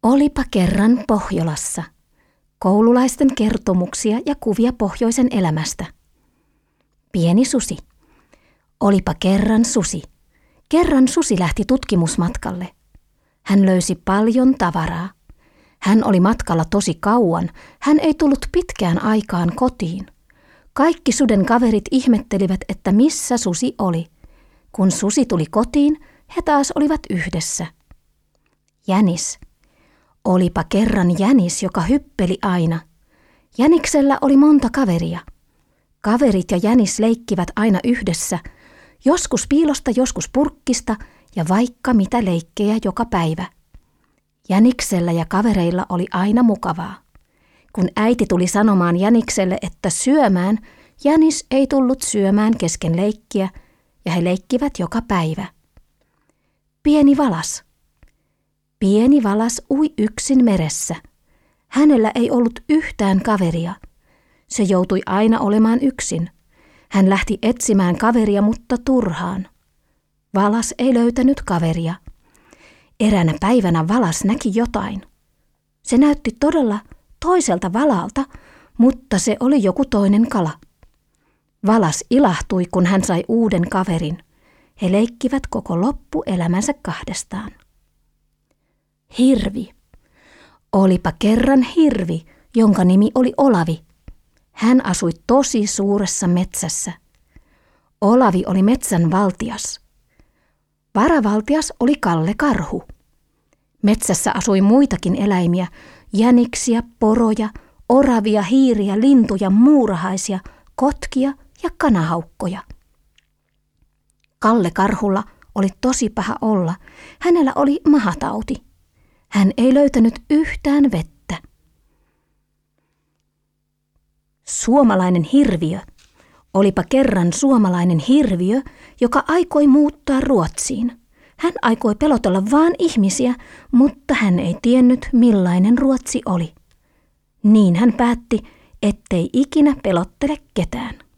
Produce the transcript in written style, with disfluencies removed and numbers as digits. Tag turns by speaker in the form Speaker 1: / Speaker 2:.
Speaker 1: Olipa kerran Pohjolassa. Koululaisten kertomuksia ja kuvia pohjoisen elämästä. Pieni susi. Olipa kerran susi. Kerran susi lähti tutkimusmatkalle. Hän löysi paljon tavaraa. Hän oli matkalla tosi kauan. Hän ei tullut pitkään aikaan kotiin. Kaikki suden kaverit ihmettelivät, että missä susi oli. Kun susi tuli kotiin, he taas olivat yhdessä. Jänis. Olipa kerran jänis, joka hyppeli aina. Jäniksellä oli monta kaveria. Kaverit ja jänis leikkivät aina yhdessä, joskus piilosta, joskus purkkista ja vaikka mitä leikkejä joka päivä. Jäniksellä ja kavereilla oli aina mukavaa. Kun äiti tuli sanomaan jänikselle, että syömään, jänis ei tullut syömään kesken leikkiä ja he leikkivät joka päivä. Pieni valas. Pieni valas ui yksin meressä. Hänellä ei ollut yhtään kaveria. Se joutui aina olemaan yksin. Hän lähti etsimään kaveria, mutta turhaan. Valas ei löytänyt kaveria. Eräänä päivänä valas näki jotain. Se näytti todella toiselta valalta, mutta se oli joku toinen kala. Valas ilahtui, kun hän sai uuden kaverin. He leikkivät koko loppuelämänsä kahdestaan. Hirvi. Olipa kerran hirvi, jonka nimi oli Olavi. Hän asui tosi suuressa metsässä. Olavi oli metsän valtias. Varavaltias oli Kalle Karhu. Metsässä asui muitakin eläimiä, jäniksiä, poroja, oravia, hiiriä, lintuja, muurahaisia, kotkia ja kanahaukkoja. Kalle Karhulla oli tosi paha olla. Hänellä oli mahatauti. Hän ei löytänyt yhtään vettä. Suomalainen hirviö. Olipa kerran suomalainen hirviö, joka aikoi muuttaa Ruotsiin. Hän aikoi pelotella vaan ihmisiä, mutta hän ei tiennyt millainen Ruotsi oli. Niin hän päätti, ettei ikinä pelottele ketään.